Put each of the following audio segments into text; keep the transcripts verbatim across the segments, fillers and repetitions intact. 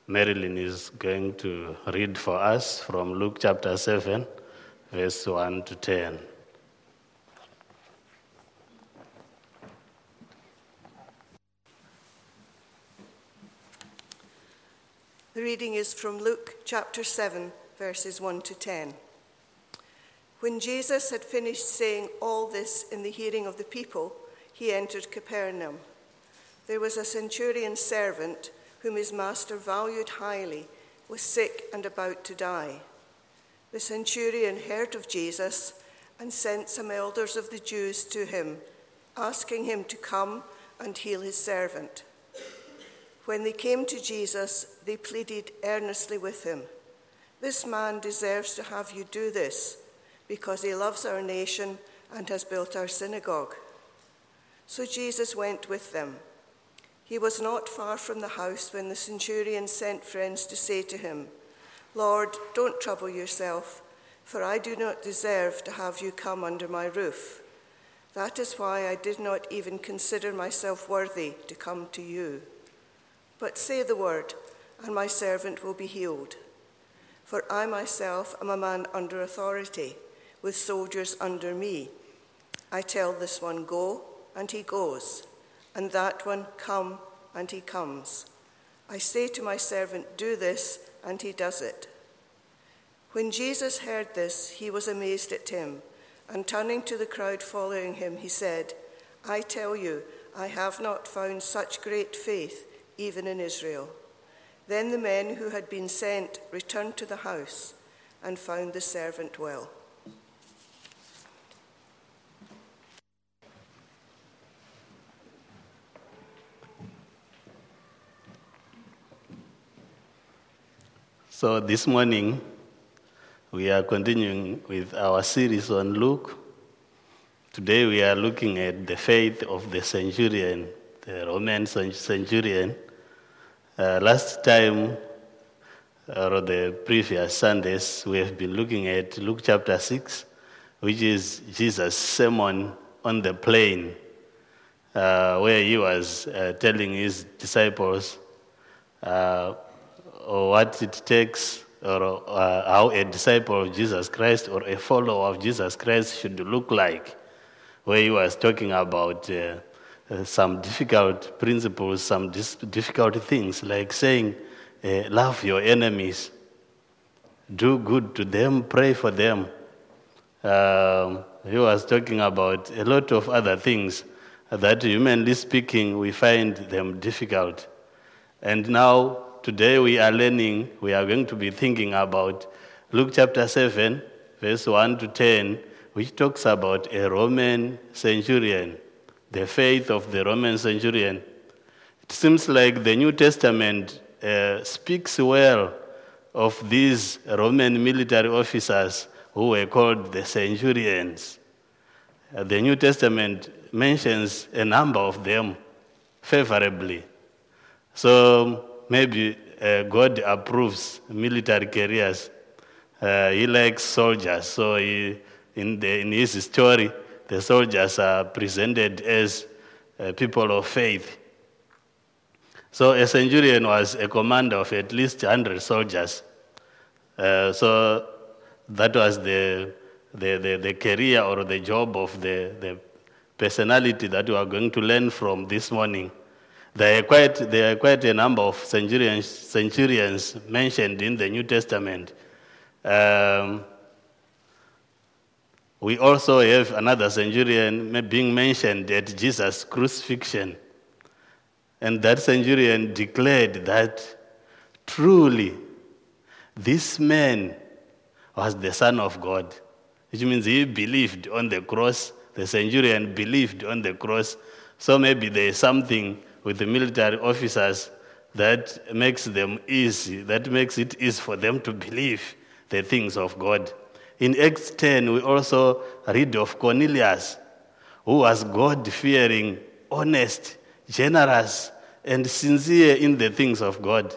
Marilyn is going to read for us from Luke chapter seven, verse one to ten. The reading is from Luke chapter seven, verses one to ten. When Jesus had finished saying all this in the hearing of the people, he entered Capernaum. There was a centurion's servant whom his master valued highly, was sick and about to die. The centurion heard of Jesus and sent some elders of the Jews to him, asking him to come and heal his servant. When they came to Jesus, they pleaded earnestly with him, "This man deserves to have you do this, because he loves our nation and has built our synagogue." So Jesus went with them. He was not far from the house when the centurion sent friends to say to him, "Lord, don't trouble yourself, for I do not deserve to have you come under my roof. That is why I did not even consider myself worthy to come to you. But say the word, and my servant will be healed. For I myself am a man under authority, with soldiers under me. I tell this one, 'Go,' and he goes, and that one, 'Come,' and he comes. I say to my servant, 'Do this,' and he does it." When Jesus heard this, he was amazed at him, and turning to the crowd following him, he said, "I tell you, I have not found such great faith, even in Israel." Then the men who had been sent returned to the house and found the servant well. So this morning, we are continuing with our series on Luke. Today we are looking at the faith of the centurion, the Roman centurion. Uh, last time, or the previous Sundays, we have been looking at Luke chapter six, which is Jesus' sermon on the plain, uh, where he was uh, telling his disciples uh, what it takes, or uh, how a disciple of Jesus Christ or a follower of Jesus Christ should look like, where he was talking about uh, uh, some difficult principles, some dis- difficult things, like saying, uh, love your enemies, do good to them, pray for them. Um, he was talking about a lot of other things that, humanly speaking, we find them difficult. And now, today we are learning, we are going to be thinking about Luke chapter seven, verse one to ten, which talks about a Roman centurion, the faith of the Roman centurion. It seems like the New Testament uh, speaks well of these Roman military officers who were called the centurions. Uh, the New Testament mentions a number of them favorably. So maybe uh, God approves military careers. Uh, he likes soldiers. So he, in, the, in his story, the soldiers are presented as uh, people of faith. So a centurion was a commander of at least one hundred soldiers. Uh, so that was the, the, the, the career or the job of the, the personality that we are going to learn from this morning. There are quite, there are quite a number of centurions, centurions mentioned in the New Testament. Um, we also have another centurion being mentioned at Jesus' crucifixion. And that centurion declared that truly this man was the Son of God, which means he believed on the cross. The centurion believed on the cross. So maybe there is something with the military officers that makes them easy, that makes it easy for them to believe the things of God. In Acts ten, we also read of Cornelius, who was God-fearing, honest, generous, and sincere in the things of God.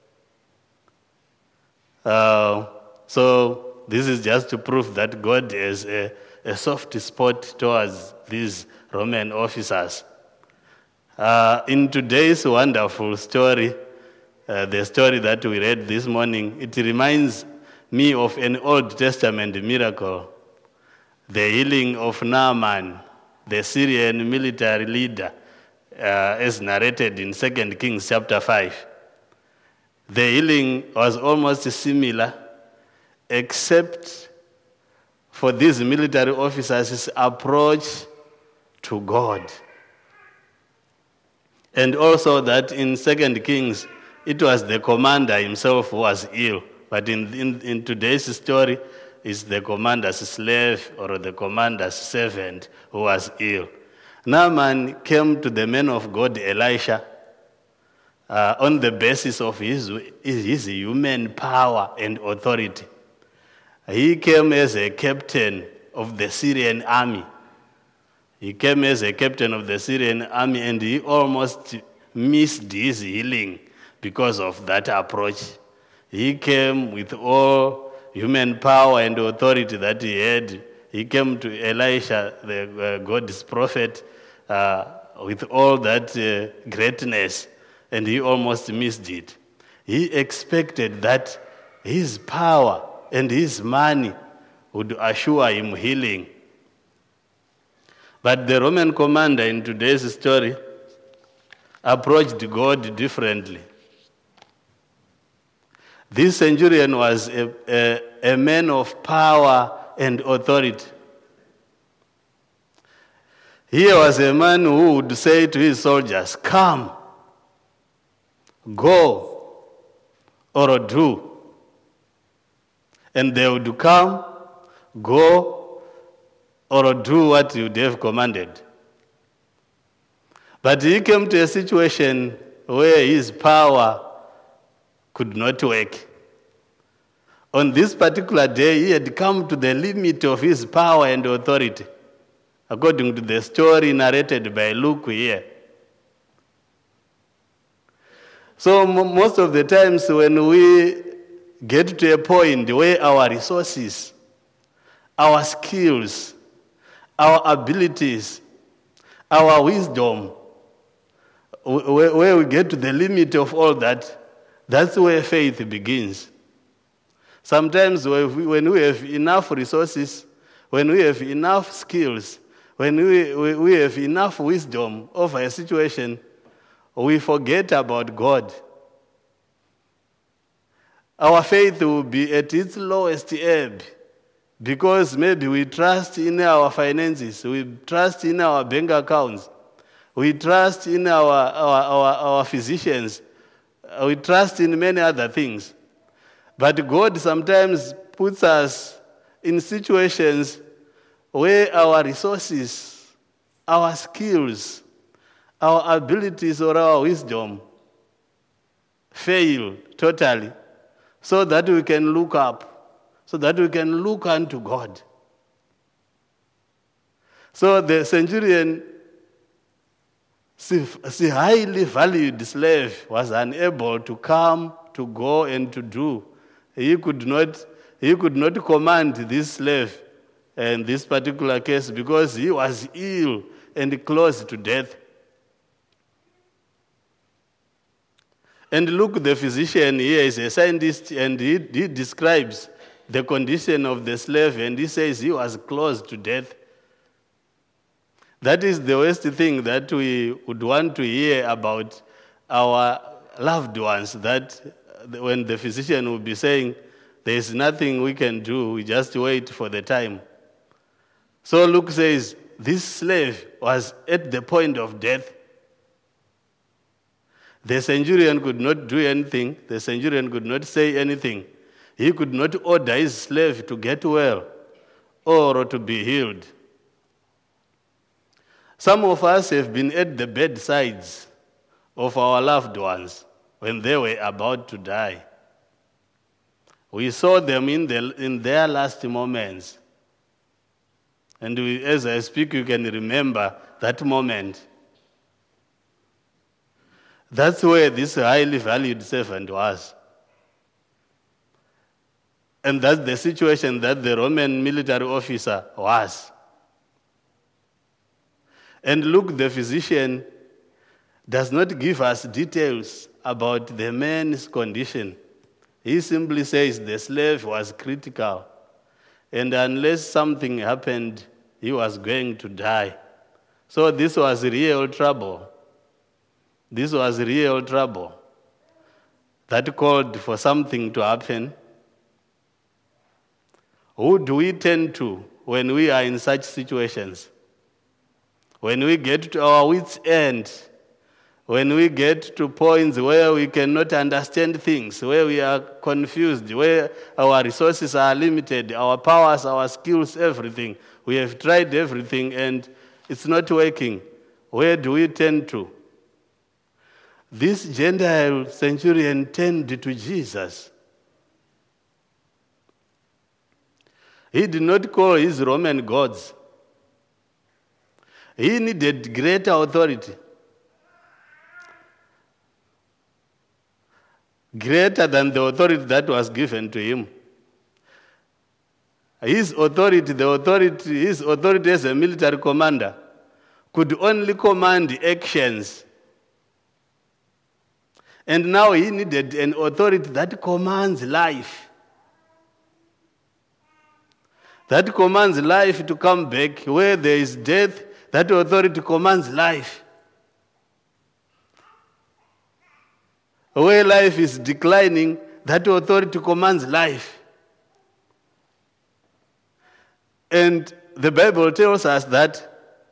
Uh, so this is just to prove that God has a, a soft spot towards these Roman officers. Uh, in today's wonderful story, uh, the story that we read this morning, it reminds me of an Old Testament miracle, the healing of Naaman, the Syrian military leader, uh, as narrated in Second Kings chapter five. The healing was almost similar, except for these military officers' approach to God. And also that in Second Kings, it was the commander himself who was ill. But in, in, in today's story, it's the commander's slave or the commander's servant who was ill. Naaman came to the man of God, Elisha, uh, on the basis of his, his human power and authority. He came as a captain of the Syrian army. He came as a captain of the Syrian army, and he almost missed his healing because of that approach. He came with all human power and authority that he had. He came to Elisha, the uh, God's prophet, uh, with all that uh, greatness, and he almost missed it. He expected that his power and his money would assure him healing. But the Roman commander in today's story approached God differently. This centurion was a, a, a man of power and authority. Here was a man who would say to his soldiers, "Come, go, or do." And they would come, go, or do what you have commanded. But he came to a situation where his power could not work. On this particular day, he had come to the limit of his power and authority, according to the story narrated by Luke here. So m- most of the times when we get to a point where our resources, our skills, our abilities, our wisdom, where we get to the limit of all that, that's where faith begins. Sometimes when we have enough resources, when we have enough skills, when we, we have enough wisdom over a situation, we forget about God. Our faith will be at its lowest ebb because maybe we trust in our finances, we trust in our bank accounts, we trust in our, our, our, our physicians, we trust in many other things. But God sometimes puts us in situations where our resources, our skills, our abilities or our wisdom fail totally, so that we can look up, so that we can look unto God. So the centurion, the highly valued slave, was unable to come, to go, and to do. He could not, he could not command this slave in this particular case because he was ill and close to death. And Luke, the physician here, is a scientist, and he, he describes the condition of the slave, and he says he was close to death. That is the worst thing that we would want to hear about our loved ones, that when the physician will be saying, there is nothing we can do, we just wait for the time. So Luke says, this slave was at the point of death. The centurion could not do anything. The centurion could not say anything. He could not order his slave to get well or to be healed. Some of us have been at the bedsides of our loved ones when they were about to die. We saw them in, the, in their last moments. And we, as I speak, you can remember that moment. That's where this highly valued servant was. And that's the situation that the Roman military officer was. And Luke, the physician, does not give us details about the man's condition. He simply says the slave was critical, and unless something happened, he was going to die. So this was real trouble. This was real trouble that called for something to happen. Who do we turn to when we are in such situations? When we get to our wits' end, when we get to points where we cannot understand things, where we are confused, where our resources are limited, our powers, our skills, everything. We have tried everything and it's not working. Where do we turn to? This Gentile centurion turned to Jesus. He did not call his Roman gods. He needed greater authority. Greater than the authority that was given to him. His authority, the authority, his authority as a military commander, could only command actions. And now he needed an authority that commands life. That commands life to come back. Where there is death, that authority commands life. Where life is declining, that authority commands life. And the Bible tells us that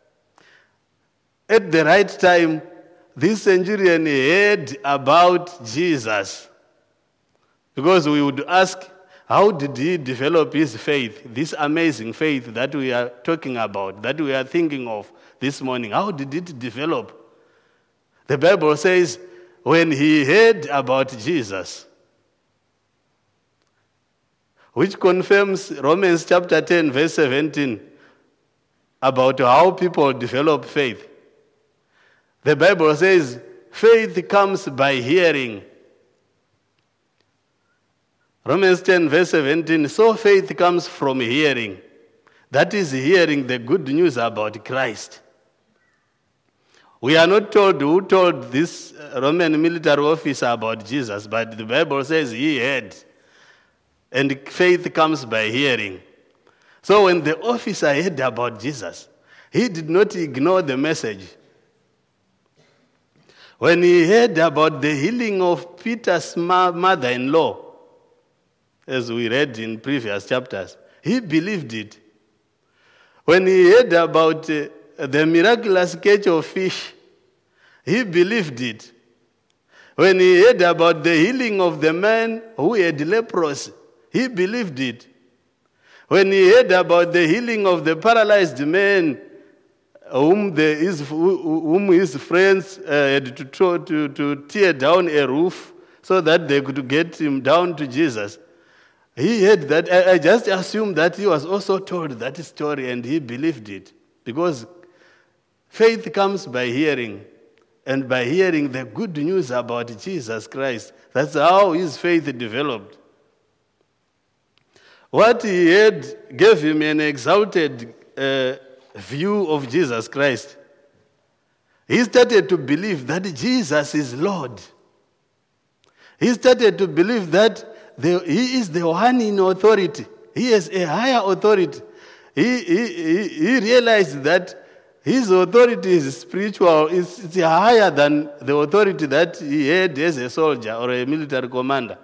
at the right time, this centurion heard about Jesus. Because we would ask, how did he develop his faith, this amazing faith that we are talking about, that we are thinking of this morning? How did it develop? The Bible says, when he heard about Jesus, which confirms Romans chapter ten, verse seventeen, about how people develop faith. The Bible says, faith comes by hearing. Romans ten, verse seventeen, so faith comes from hearing. That is hearing the good news about Christ. We are not told who told this Roman military officer about Jesus, but the Bible says he heard. And faith comes by hearing. So when the officer heard about Jesus, he did not ignore the message. When he heard about the healing of Peter's mother-in-law, as we read in previous chapters, he believed it. When he heard about uh, the miraculous catch of fish, he believed it. When he heard about the healing of the man who had leprosy, he believed it. When he heard about the healing of the paralyzed man whom, the, his, whom his friends uh, had to, to, to tear down a roof so that they could get him down to Jesus, he heard that. I, I just assumed that he was also told that story and he believed it. Because faith comes by hearing, and by hearing the good news about Jesus Christ. That's how his faith developed. What he had gave him an exalted uh, view of Jesus Christ. He started to believe that Jesus is Lord. He started to believe that the, he is the one in authority. He has a higher authority. He, he, he, he realized that his authority is spiritual, it's, it's higher than the authority that he had as a soldier or a military commander.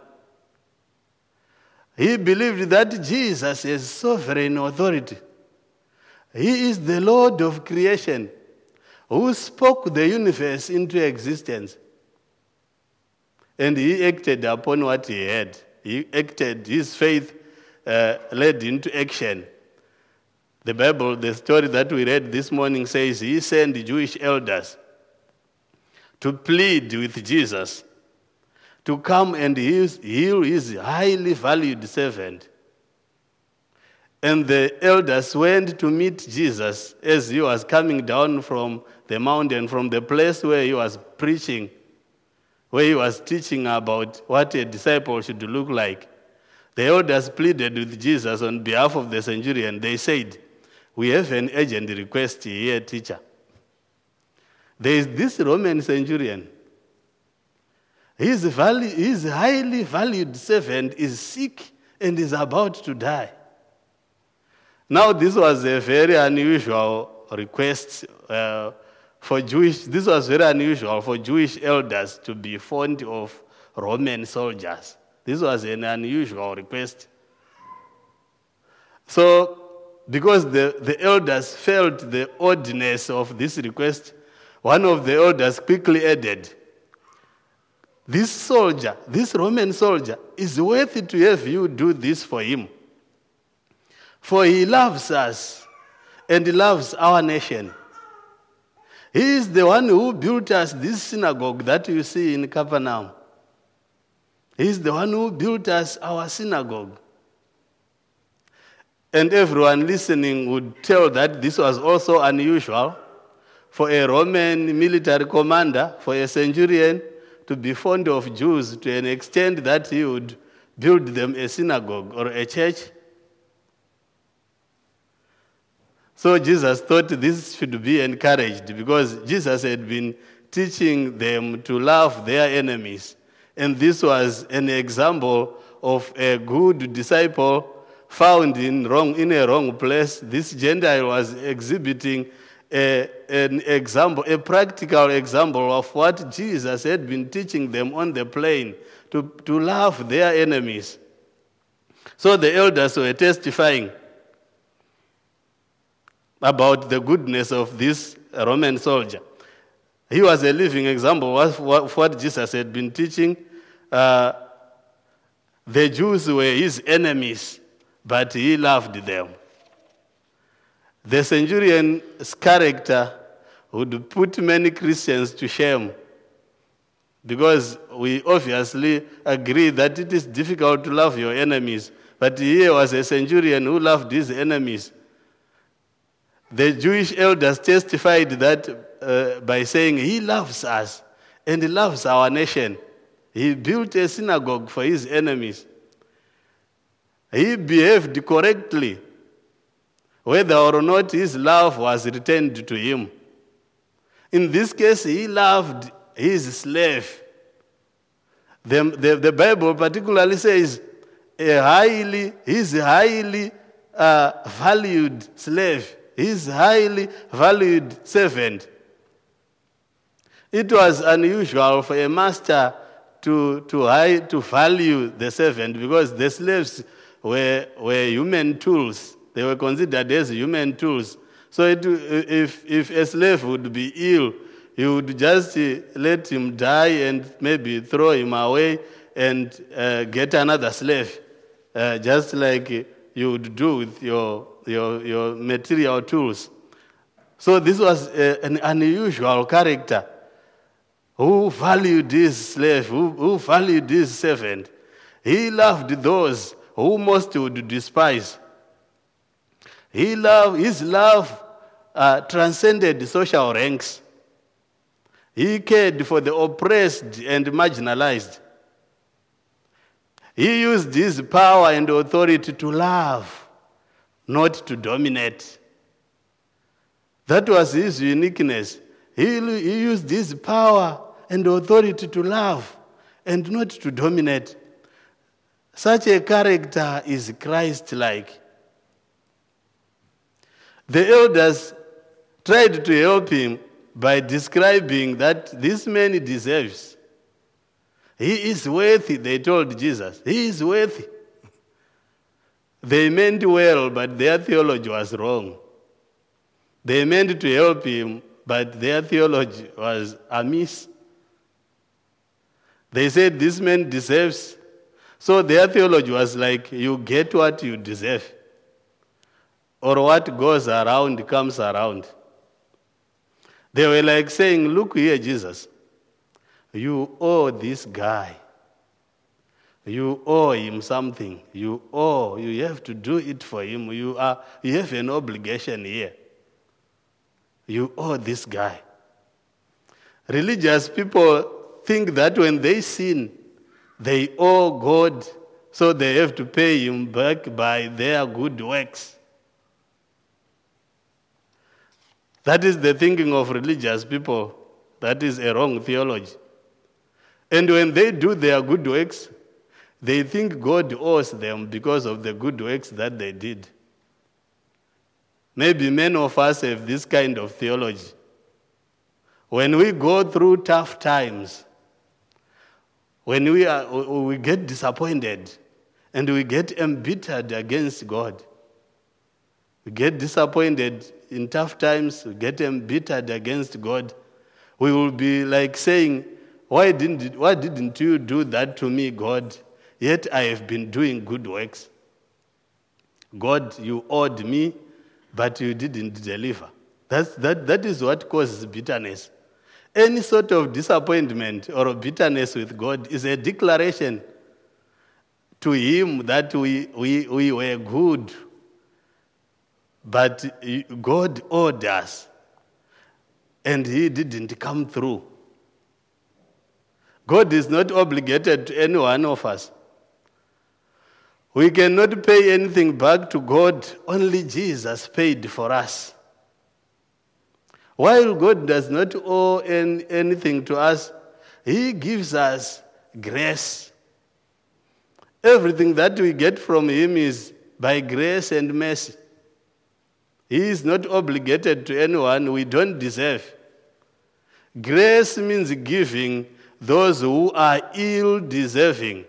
He believed that Jesus is sovereign authority. He is the Lord of creation who spoke the universe into existence. And he acted upon what he had. He acted, his faith uh, led into action. The Bible, the story that we read this morning says he sent Jewish elders to plead with Jesus to come and heal his highly valued servant. And the elders went to meet Jesus as he was coming down from the mountain, from the place where he was preaching, where he was teaching about what a disciple should look like. The elders pleaded with Jesus on behalf of the centurion. They said, "We have an urgent request here, teacher. There is this Roman centurion. His, value, his highly valued servant is sick and is about to die. Now, this was a very unusual request uh, for Jewish, this was very unusual for Jewish elders to be fond of Roman soldiers. This was an unusual request. So, because the, the elders felt the oddness of this request, one of the elders quickly added, this soldier, this Roman soldier, is worthy to have you do this for him. For he loves us and he loves our nation. He is the one who built us this synagogue that you see in Capernaum. He is the one who built us our synagogue. And everyone listening would tell that this was also unusual for a Roman military commander, for a centurion, to be fond of Jews to an extent that he would build them a synagogue or a church. So Jesus thought this should be encouraged because Jesus had been teaching them to love their enemies. And this was an example of a good disciple found in wrong in a wrong place. This Gentile was exhibiting a, an example, a practical example of what Jesus had been teaching them on the plain, to, to love their enemies. So the elders were testifying about the goodness of this Roman soldier. He was a living example of what Jesus had been teaching. Uh, the Jews were his enemies, but he loved them. The centurion's character would put many Christians to shame because we obviously agree that it is difficult to love your enemies, but here was a centurion who loved his enemies. The Jewish elders testified that uh, by saying, he loves us and he loves our nation. He built a synagogue for his enemies. He behaved correctly, whether or not his love was returned to him. In this case, he loved his slave. The, the, the Bible particularly says, a highly, his highly uh, valued slave, his highly valued servant. It was unusual for a master to, to, high, to value the servant because the slaves were, were human tools. They were considered as human tools. So it, if, if a slave would be ill, you would just let him die and maybe throw him away and uh, get another slave, uh, just like you would do with your, your, your material tools. So this was a, an unusual character who valued his slave, who, who valued his servant. He loved those who most would despise. He loved, his love uh, transcended social ranks. He cared for the oppressed and marginalized. He used his power and authority to love, not to dominate. That was his uniqueness. He, he used his power and authority to love and not to dominate. Such a character is Christ-like. The elders tried to help him by describing that this man deserves. He is worthy, they told Jesus. He is worthy. They meant well, but their theology was wrong. They meant to help him, but their theology was amiss. They said this man deserves. So their theology was like, you get what you deserve. Or what goes around comes around. They were like saying, look here, Jesus. You owe this guy. You owe him something. You owe. You have to do it for him. You are. You have an obligation here. You owe this guy. Religious people think that when they sin, they owe God, so they have to pay him back by their good works. That is the thinking of religious people. That is a wrong theology. And when they do their good works, they think God owes them because of the good works that they did. Maybe many of us have this kind of theology. When we go through tough times, when we are, we get disappointed and we get embittered against God, we get disappointed in tough times, we get embittered against God, we will be like saying, why didn't, why didn't you do that to me, God? Yet I have been doing good works. God, you owed me, but you didn't deliver. That's, that, that is what causes bitterness. Any sort of disappointment or bitterness with God is a declaration to him that we, we, we were good, but God owed us, and he didn't come through. God is not obligated to any one of us. We cannot pay anything back to God. Only Jesus paid for us. While God does not owe any, anything to us, he gives us grace. Everything that we get from him is by grace and mercy. He is not obligated to anyone we don't deserve. Grace means giving those who are ill-deserving.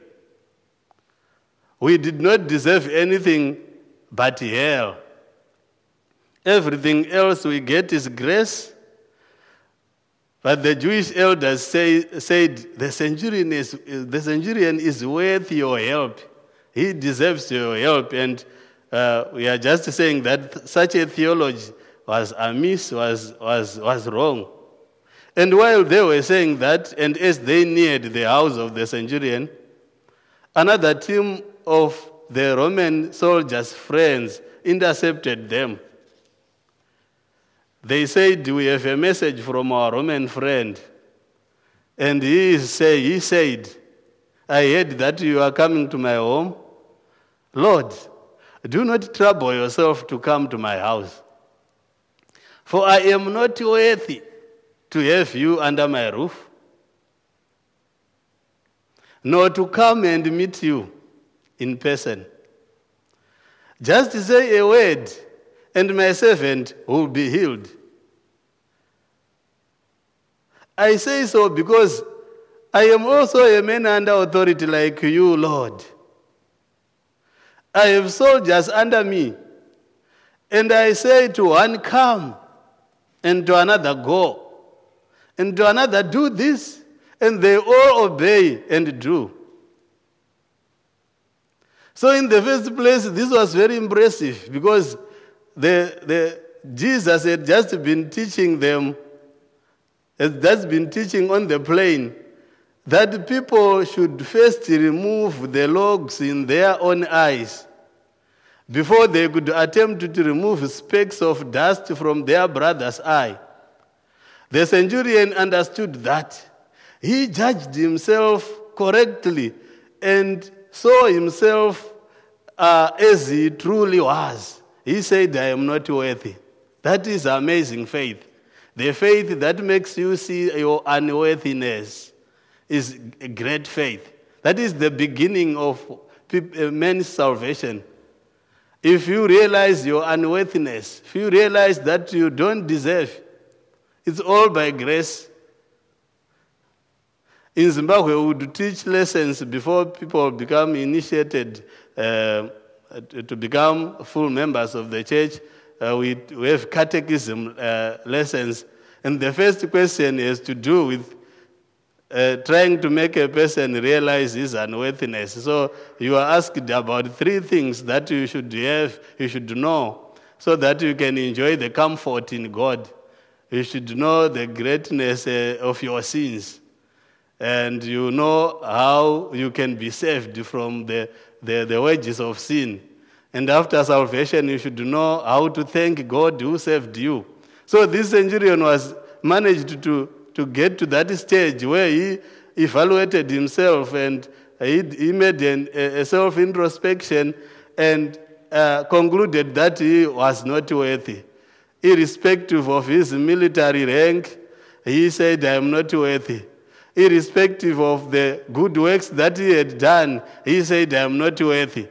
We did not deserve anything but hell. Everything else we get is grace. But the Jewish elders say, said, the centurion, is, the centurion is worth your help. He deserves your help. And uh, we are just saying that such a theology was amiss, was, was, was wrong. And while they were saying that, and as they neared the house of the centurion, another team of the Roman soldiers' friends intercepted them. They said, we have a message from our Roman friend. And he, say, he said, I heard that you are coming to my home. Lord, do not trouble yourself to come to my house. For I am not worthy to have you under my roof, nor to come and meet you in person. Just say a word, and my servant will be healed. I say so because I am also a man under authority like you, Lord. I have soldiers under me, and I say to one, come, and to another, go, and to another, do this, and they all obey and do. So in the first place, this was very impressive because the, the, Jesus had just been teaching them, had just been teaching on the plain, that people should first remove the logs in their own eyes before they could attempt to remove specks of dust from their brother's eye. The centurion understood that. He judged himself correctly and saw himself uh, as he truly was. He said, I am not worthy. That is amazing faith. The faith that makes you see your unworthiness is a great faith. That is the beginning of man's salvation. If you realize your unworthiness, if you realize that you don't deserve, it's all by grace. In Zimbabwe, we would teach lessons before people become initiated uh, to become full members of the church. Uh, we, we have catechism uh, lessons. And the first question has to do with uh, trying to make a person realize his unworthiness. So you are asked about three things that you should have, you should know, so that you can enjoy the comfort in God. You should know the greatness uh, of your sins. And you know how you can be saved from the, the, the wages of sin. And after salvation, you should know how to thank God who saved you. So this centurion was managed to, to get to that stage where he evaluated himself and he, he made an, a self-introspection and uh, concluded that he was not worthy. Irrespective of his military rank, he said, I am not worthy. irrespective of the good works that he had done, he said, I am not worthy.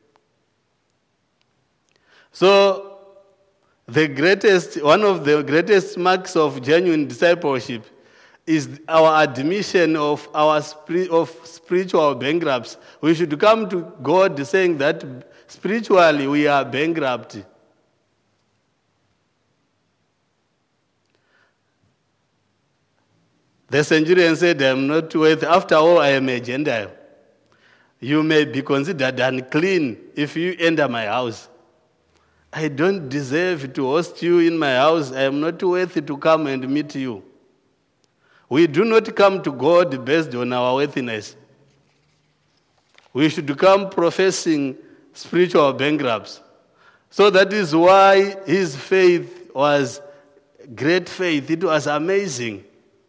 So, the greatest, one of the greatest marks of genuine discipleship is our admission of our of spiritual bankrupts. We should come to God saying that spiritually we are bankrupt. The centurion said, I am not worthy. After all, I am a Gentile. You may be considered unclean if you enter my house. I don't deserve to host you in my house. I am not worthy to come and meet you. We do not come to God based on our worthiness. We should come professing spiritual bankrupts. So that is why his faith was great faith. It was amazing.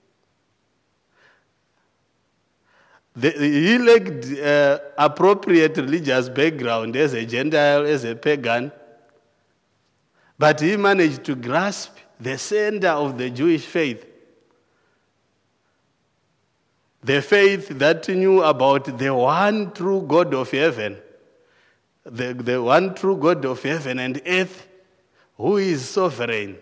The, he lacked uh, appropriate religious background as a Gentile, as a pagan. But he managed to grasp the center of the Jewish faith. The faith that knew about the one true God of heaven, the, the one true God of heaven and earth, who is sovereign,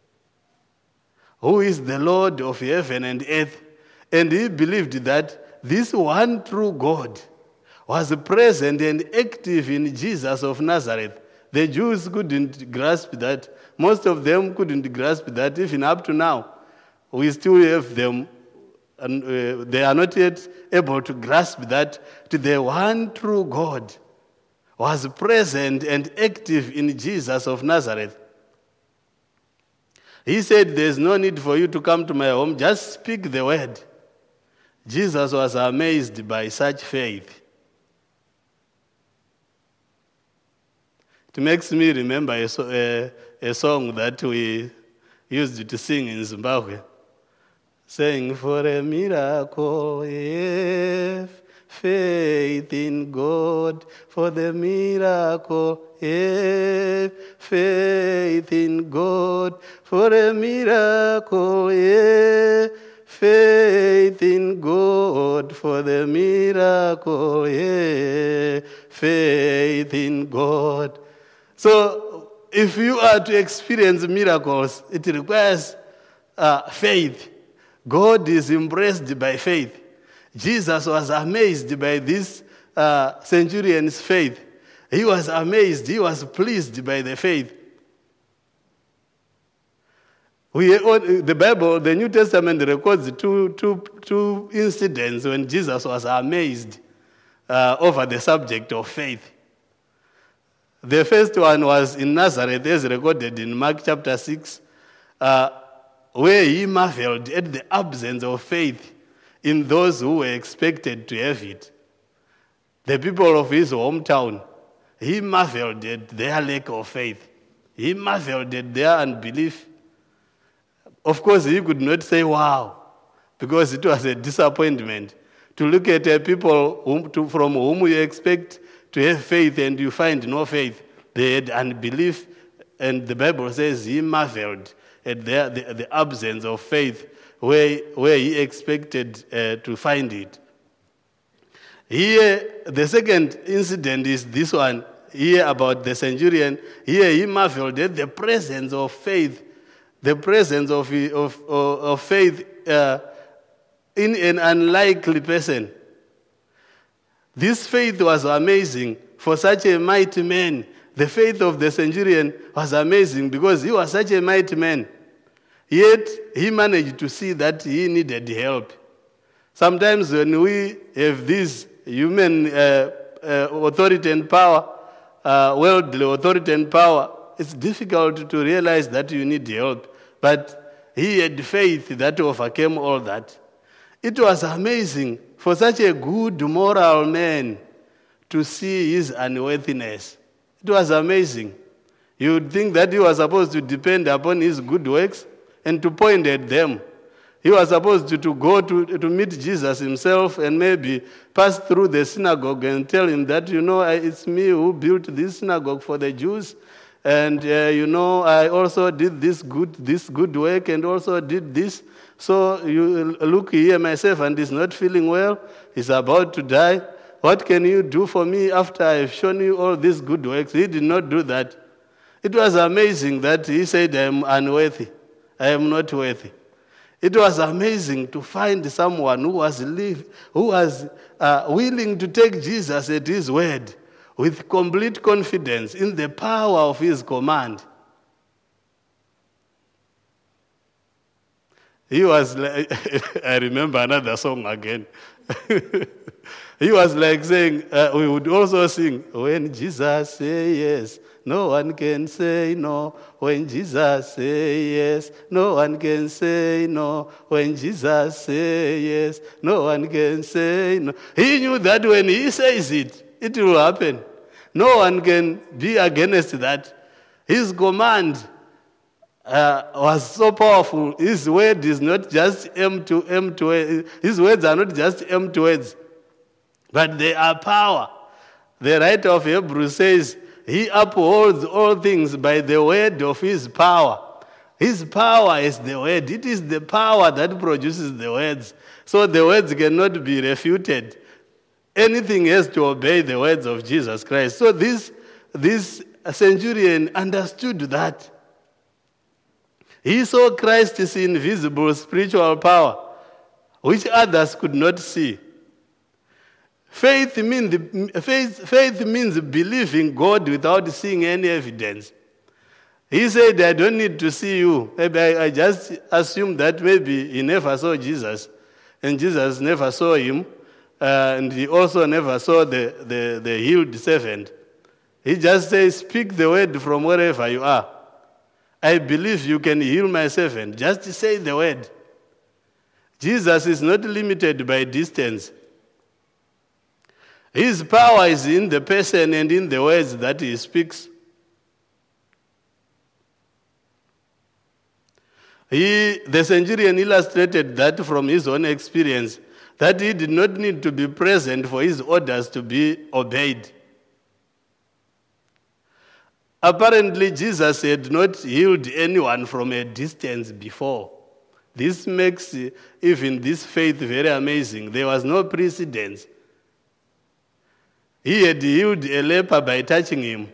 who is the Lord of heaven and earth. And he believed that this one true God was present and active in Jesus of Nazareth. The Jews couldn't grasp that. Most of them couldn't grasp that. Even up to now, we still have them. And uh, they are not yet able to grasp that to the one true God was present and active in Jesus of Nazareth. He said, there's no need for you to come to my home, just speak the word. Jesus was amazed by such faith. It makes me remember a, a, a song that we used to sing in Zimbabwe. Saying, for a miracle, have faith in God. For the miracle, have faith in God. For a miracle, have faith in God. For the miracle, have faith in God. So, if you are to experience miracles, it requires uh, faith. God is impressed by faith. Jesus was amazed by this uh, centurion's faith. He was amazed. He was pleased by the faith. We, the Bible, the New Testament records two, two, two incidents when Jesus was amazed uh, over the subject of faith. The first one was in Nazareth, as recorded in Mark chapter six, uh, where he marveled at the absence of faith in those who were expected to have it. The people of his hometown, he marveled at their lack of faith. He marveled at their unbelief. Of course, he could not say, wow, because it was a disappointment to look at a people whom, to, from whom you expect to have faith and you find no faith. They had unbelief, and the Bible says he marveled at the, the, the absence of faith where, where he expected uh, to find it. Here, the second incident is this one, here about the centurion. Here he marveled at the presence of faith, the presence of, of, of, of faith uh, in an unlikely person. This faith was amazing for such a mighty man. The faith of the centurion was amazing because he was such a mighty man. Yet, he managed to see that he needed help. Sometimes when we have this human uh, uh, authority and power, uh, worldly authority and power, it's difficult to realize that you need help. But he had faith that overcame all that. It was amazing for such a good moral man to see his unworthiness. It was amazing. You would think that he was supposed to depend upon his good works and to point at them. He was supposed to, to go to, to meet Jesus himself and maybe pass through the synagogue and tell him that, you know, it's me who built this synagogue for the Jews. And, uh, you know, I also did this good, this good work and also did this. So you look here, my servant is not feeling well. He's about to die. What can you do for me after I've shown you all these good works? He did not do that. It was amazing that he said, I am unworthy. I am not worthy. It was amazing to find someone who was live, who was uh, willing to take Jesus at his word with complete confidence in the power of his command. He was like, I remember another song again. He was like saying, uh, we would also sing, when Jesus say yes, no one can say no. When Jesus say yes, no one can say no. When Jesus say yes, no one can say no. He knew that when he says it, it will happen. No one can be against that. His command uh, was so powerful. His word is not just empty, empty. His words are not just empty words, but they are power. The writer of Hebrews says, he upholds all things by the word of his power. His power is the word. It is the power that produces the words. So the words cannot be refuted. Anything has to obey the words of Jesus Christ. So this, this centurion understood that. He saw Christ's invisible spiritual power, which others could not see. Faith means, faith, faith means believing God without seeing any evidence. He said, I don't need to see you. Maybe I, I just assume that maybe he never saw Jesus, and Jesus never saw him, uh, and he also never saw the, the, the healed servant. He just says, speak the word from wherever you are. I believe you can heal my servant. Just say the word. Jesus is not limited by distance. His power is in the person and in the words that he speaks. He, the centurion illustrated that from his own experience, that he did not need to be present for his orders to be obeyed. Apparently, Jesus had not healed anyone from a distance before. This makes even this faith very amazing. There was no precedence. He had healed a leper by touching him.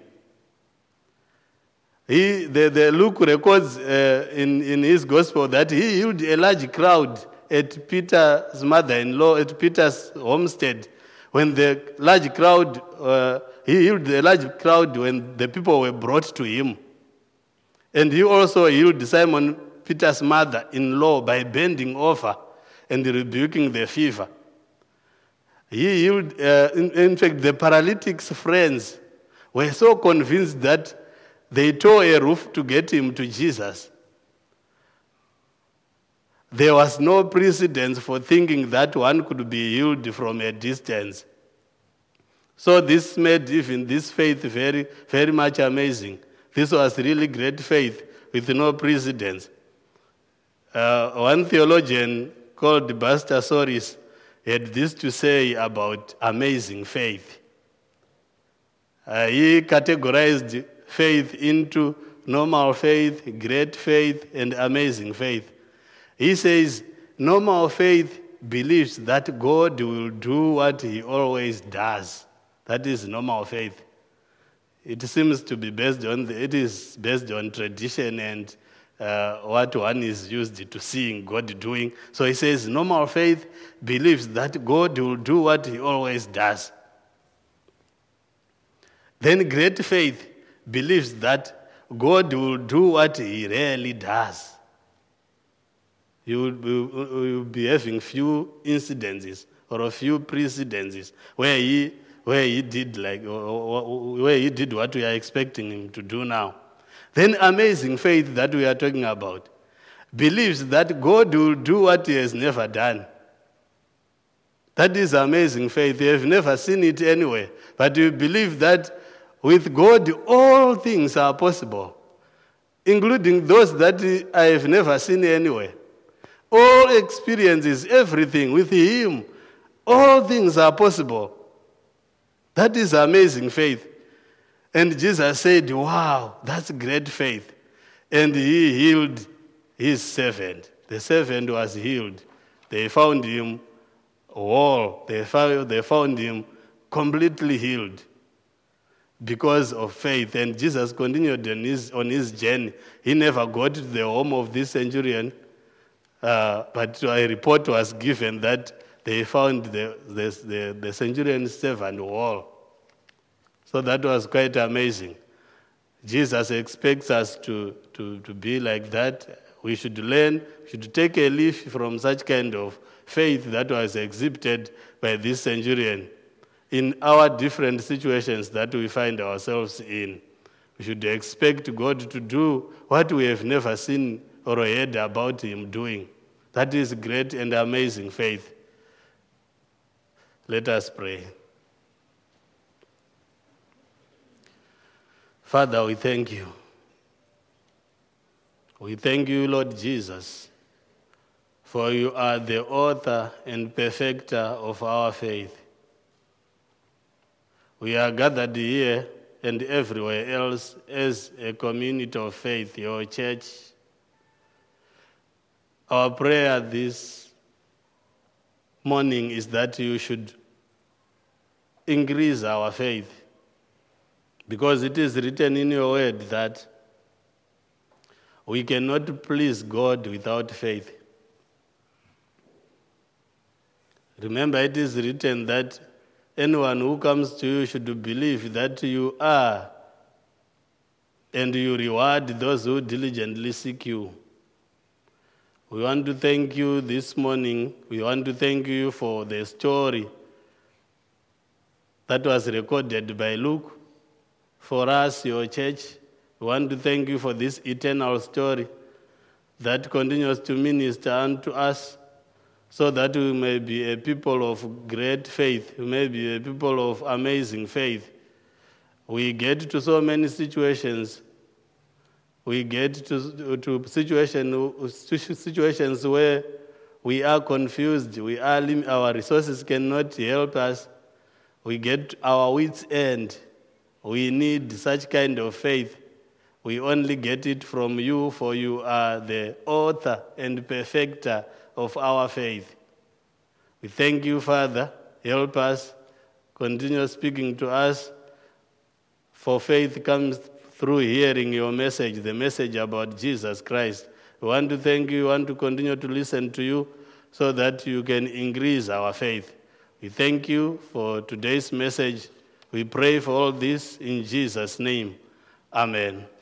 He, the, the Luke records uh, in, in his gospel that he healed a large crowd at Peter's mother-in-law, at Peter's homestead. When the large crowd, uh, he healed the large crowd when the people were brought to him. And he also healed Simon Peter's mother-in-law by bending over and rebuking the fever. He healed, uh, in, in fact, the paralytic's friends were so convinced that they tore a roof to get him to Jesus. There was no precedence for thinking that one could be healed from a distance. So this made even this faith very, very much amazing. This was really great faith with no precedence. Uh, one theologian called Buster Soris had this to say about amazing faith. Uh, he categorized faith into normal faith, great faith, and amazing faith. He says, normal faith believes that God will do what he always does. That is normal faith. It seems to be based on, the, it is based on tradition and uh, what one is used to seeing God doing. So he says, normal faith believes that God will do what he always does. Then great faith believes that God will do what he rarely does. You will, will be having few incidences or a few precedences where he, where he did like, where he did what we are expecting him to do now. Then amazing faith that we are talking about believes that God will do what he has never done. That is amazing faith. You have never seen it anywhere, but you believe that with God all things are possible, including those that I have never seen anywhere. All experiences, everything with him, all things are possible. That is amazing faith. And Jesus said, wow, that's great faith. And he healed his servant. the servant was healed. They found him whole. They found, they found him completely healed because of faith. And Jesus continued on his, on his journey. He never got to the home of this centurion, uh, but a report was given that they found the, the, the, the centurion's servant whole. So that was quite amazing. Jesus expects us to, to, to be like that. We should learn, we should take a leaf from such kind of faith that was exhibited by this centurion in our different situations that we find ourselves in. We should expect God to do what we have never seen or heard about him doing. That is great and amazing faith. Let us pray. Father, we thank you. We thank you, Lord Jesus, for you are the author and perfecter of our faith. We are gathered here and everywhere else as a community of faith, your church. Our prayer this morning is that you should increase our faith, because it is written in your word that we cannot please God without faith. Remember, it is written that anyone who comes to you should believe that you are, and you reward those who diligently seek you. We want to thank you this morning. We want to thank you for the story that was recorded by Luke for us, your church. We want to thank you for this eternal story that continues to minister unto us, so that we may be a people of great faith, we may be a people of amazing faith. We get to so many situations. We get to, to situation, situations where we are confused. We are, our resources cannot help us. We get our wits' end. We need such kind of faith. We only get it from you, for you are the author and perfecter of our faith. We thank you, Father. Help us. Continue speaking to us. For faith comes through hearing your message, the message about Jesus Christ. We want to thank you. We want to continue to listen to you so that you can increase our faith. We thank you for today's message. We pray for all this in Jesus' name. Amen.